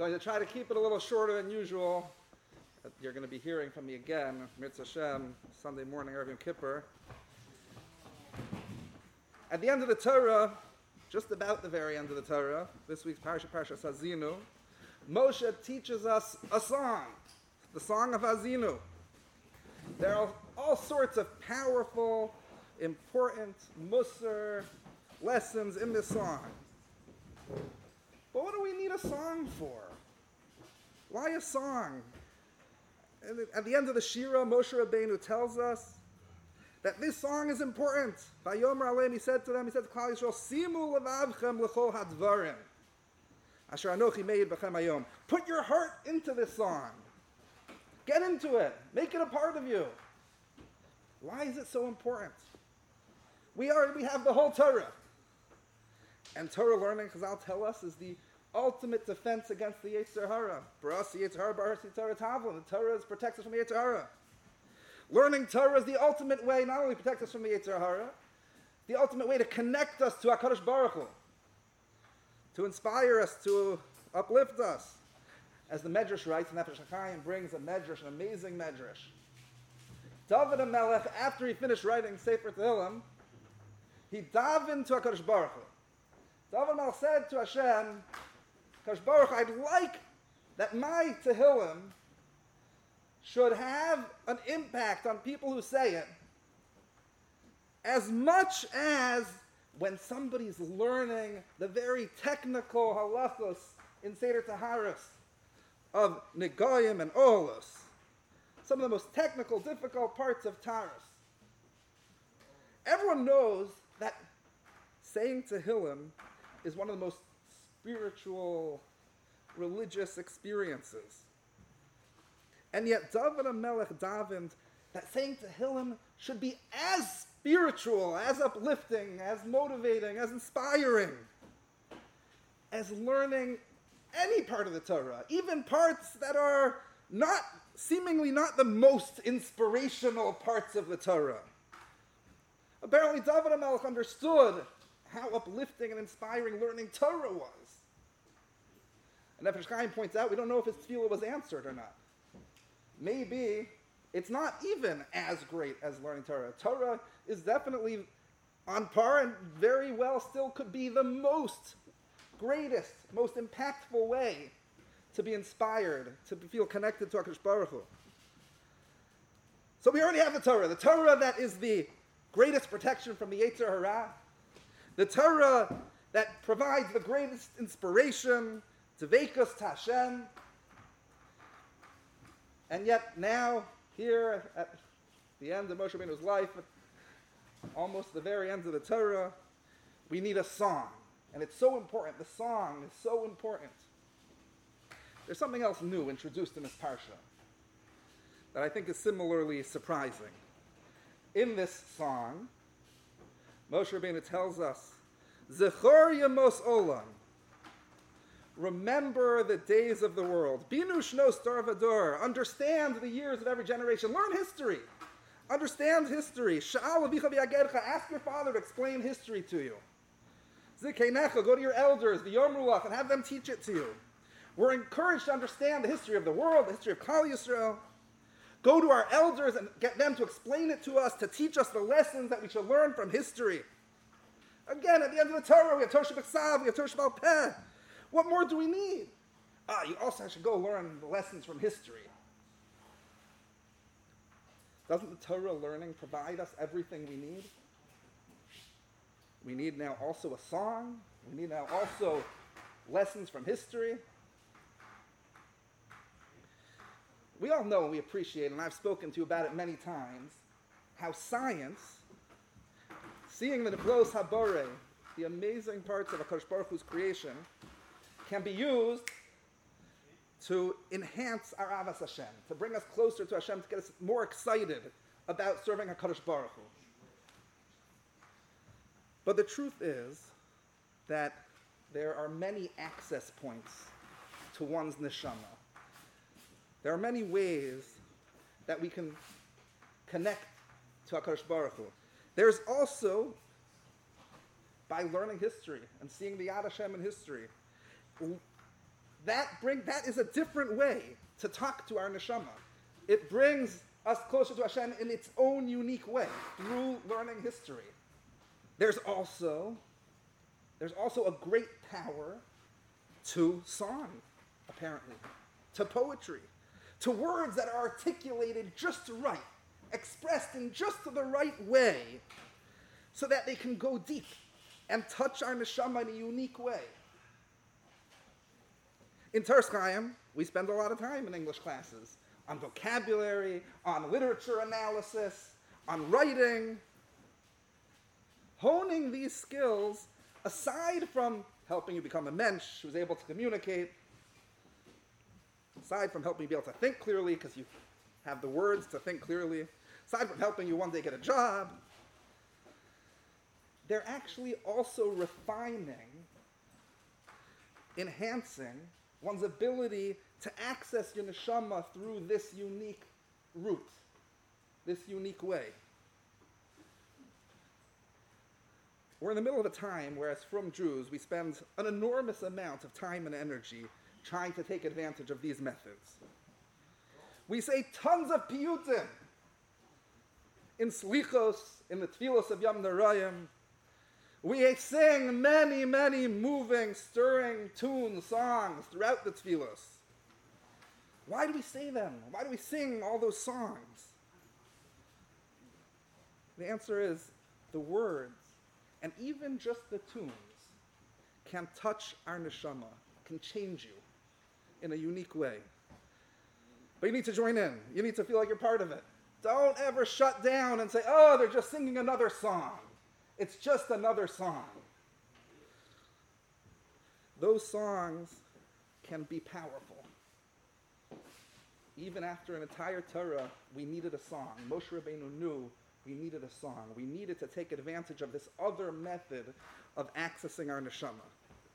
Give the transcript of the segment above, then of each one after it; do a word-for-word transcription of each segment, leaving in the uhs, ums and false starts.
Going to try to keep it a little shorter than usual. You're going to be hearing from me again, Mitzvah Hashem, Sunday morning, Erev Yom Kippur. At the end of the Torah, just about the very end of the Torah, this week's Parasha, Parasha Hazinu, Moshe teaches us a song, the song of Hazinu. There are all sorts of powerful, important Musar lessons in this song. But what do we need a song for? Why a song? And at the end of the Shira, Moshe Rabbeinu tells us that this song is important. Vayomer Aleim, he said to them, he said to Klal Yisrael, Simu levavchem l'chol hadvarim asher anochi meid b'chem hayom. Put your heart into this song. Get into it. Make it a part of you. Why is it so important? We are, we have the whole Torah. And Torah learning, Chazal tell us, is the ultimate defense against the Yetzer Hara. Barasi Yetzer Hara, Barasi Torah Tavlin. The Torah protects us from the Yetzer Hara. Learning Torah is the ultimate way, not only protects us from the Yetzer Hara, the ultimate way to connect us to HaKadosh Baruch Hu, to inspire us, to uplift us. As the Medrash writes, Nefesh HaChaim brings a Medrash, an amazing Medrash. David HaMelech, after he finished writing Sefer Tehillim, he davened to HaKadosh Baruch Hu. David HaMelech said to Hashem, HaKadosh Baruch Hu, I'd like that my Tehillim should have an impact on people who say it as much as when somebody's learning the very technical halachos in Seder Taharos of Negoyim and Olos, some of the most technical, difficult parts of Taharos. Everyone knows that saying Tehillim is one of the most spiritual, religious experiences. And yet David HaMelech davened that saying Tehillim should be as spiritual, as uplifting, as motivating, as inspiring, as learning any part of the Torah, even parts that are not, seemingly not the most inspirational parts of the Torah. Apparently David HaMelech understood how uplifting and inspiring learning Torah was. And Nefesh Chaim points out, we don't know if his tefillah was answered or not. Maybe it's not even as great as learning Torah. Torah is definitely on par and very well still could be the most greatest, most impactful way to be inspired, to feel connected to HaKadosh Baruch Hu. So we already have the Torah. The Torah that is the greatest protection from the Yetzer Hara. The Torah that provides the greatest inspiration to Veikus to Hashem. And yet now, here at the end of Moshe Rabbeinu's life, at almost the very end of the Torah, we need a song. And it's so important. The song is so important. There's something else new introduced in this parsha that I think is similarly surprising. In this song, Moshe Rabbeinu tells us, Zechor Yemos Olam. Remember the days of the world. Binu shnos dar vador. Understand the years of every generation. Learn history. Understand history. Sha'al avicha v'yagercha. Ask your father to explain history to you. Zikeinecha. Go to your elders, v'yomrulach, and have them teach it to you. We're encouraged to understand the history of the world, the history of Klal Yisrael. Go to our elders and get them to explain it to us, to teach us the lessons that we should learn from history. Again, at the end of the Torah, we have Torah B'Ksav, we have Torah B'Al Peh. What more do we need? Ah, you also should go learn the lessons from history. Doesn't the Torah learning provide us everything we need? We need now also a song. We need now also lessons from history. We all know and we appreciate, and I've spoken to you about it many times, how science, seeing the Neflos Habore, the amazing parts of HaKadosh Baruch Hu's creation, can be used to enhance our Avas Hashem, to bring us closer to Hashem, to get us more excited about serving HaKadosh Baruch Hu. But the truth is that there are many access points to one's neshama. There are many ways that we can connect to HaKadosh Baruch Hu. There's also, by learning history and seeing the Yad Hashem in history, that bring that is a different way to talk to our neshama. It brings us closer to Hashem in its own unique way through learning history. There's also there's also a great power to song, apparently, to poetry, to words that are articulated just right, expressed in just the right way, so that they can go deep and touch our neshama in a unique way. In Toras Chaim, we spend a lot of time in English classes on vocabulary, on literature analysis, on writing. Honing these skills, aside from helping you become a mensch who's able to communicate, aside from helping you be able to think clearly because you have the words to think clearly, aside from helping you one day get a job, they're actually also refining, enhancing one's ability to access your neshama through this unique route, this unique way. We're in the middle of a time where, as frum Jews, we spend an enormous amount of time and energy trying to take advantage of these methods. We say tons of piyutim in slichos, in the tfilos of Yom Narayim. We sing many, many moving, stirring tunes, songs throughout the tfilos. Why do we say them? Why do we sing all those songs? The answer is the words, and even just the tunes, can touch our neshama, can change you in a unique way. But you need to join in. You need to feel like you're part of it. Don't ever shut down and say, oh, they're just singing another song. It's just another song. Those songs can be powerful. Even after an entire Torah, we needed a song. Moshe Rabbeinu knew we needed a song. We needed to take advantage of this other method of accessing our neshama.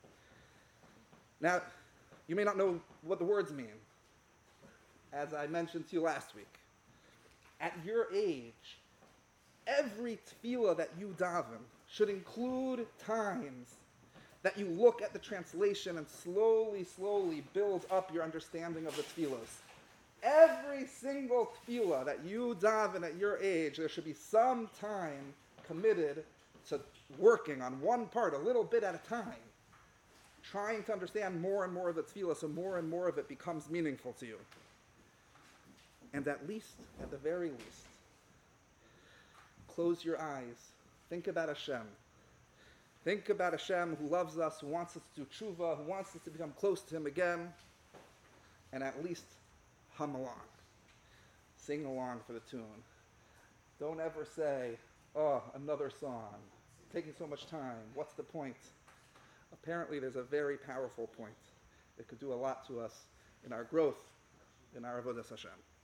Now, you may not know what the words mean, as I mentioned to you last week. At your age, every tefillah that you daven should include times that you look at the translation and slowly, slowly build up your understanding of the tefillos. Every single tefillah that you daven at your age, there should be some time committed to working on one part, a little bit at a time, trying to understand more and more of the tefillah so more and more of it becomes meaningful to you. And at least, at the very least, close your eyes. Think about Hashem. Think about Hashem who loves us, who wants us to do tshuva, who wants us to become close to Him again. And at least hum along. Sing along for the tune. Don't ever say, oh, another song. It's taking so much time. What's the point? Apparently there's a very powerful point. It could do a lot to us in our growth, in our avodas Hashem.